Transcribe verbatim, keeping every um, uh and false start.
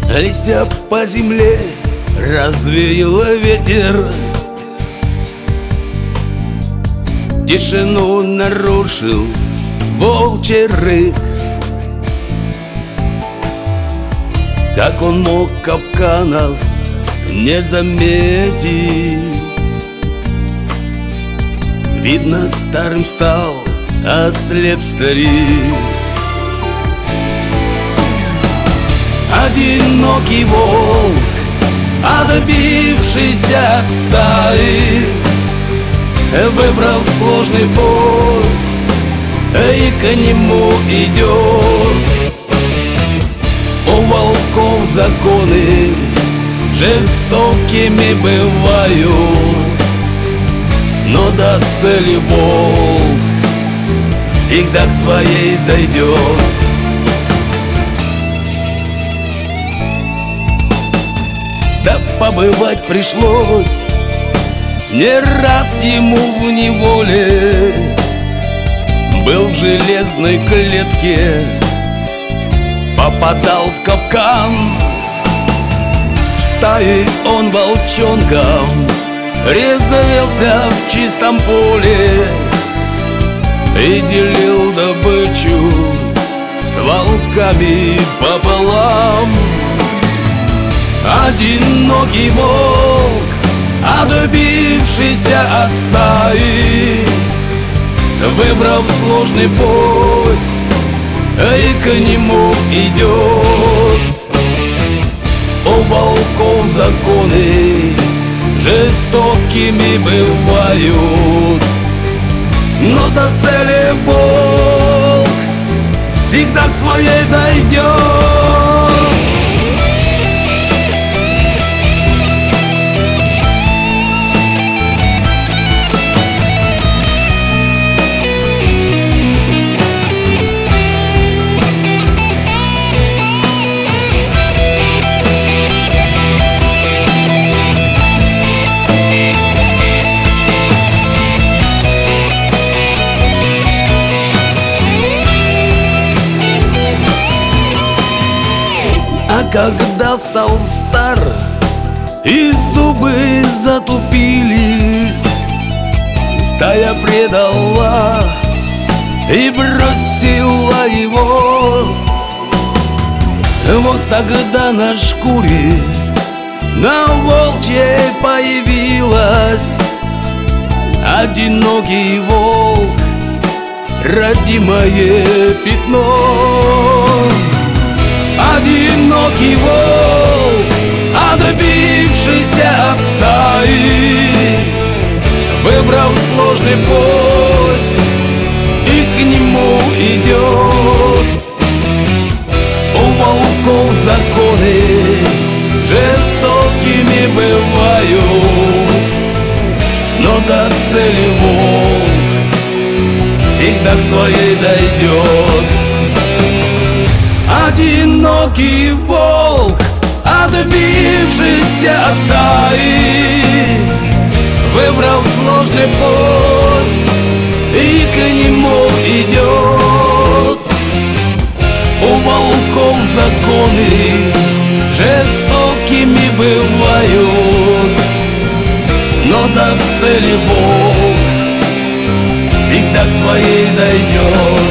Листья по земле развеяло ветер, тишину нарушил волчий рык. Как он мог капканов не заметить? Видно, старым стал, ослеп старик. Одинокий волк, отбившийся от стаи, выбрал сложный путь и к нему идет. У волков законы жестокими бывают, но до цели волк всегда к своей дойдет. Да побывать пришлось не раз ему в неволе. Был в железной клетке, попадал в капкан. В стае он волчонком резвился в чистом поле и делил добычу с волками пополам. Одинокий волк, отбившийся от стаи, выбрав сложный путь и к нему идет. У волков законы жестокими бывают, но до цели волк всегда к своей дойдет. А когда стал стар и зубы затупились, стая предала и бросила его. Вот тогда на шкуре на волчьей появилась одинокий волк, родимое пятно. Одинокий волк, отбившийся от стаи, выбрал сложный путь и к нему идет. У волков законы жестокими бывают, но до цели волк всегда к своей дойдет. Одинокий волк, отбившийся от стаи, выбрал сложный путь и к нему идет. У волков законы жестокими бывают, но до цели волк всегда к своей дойдет.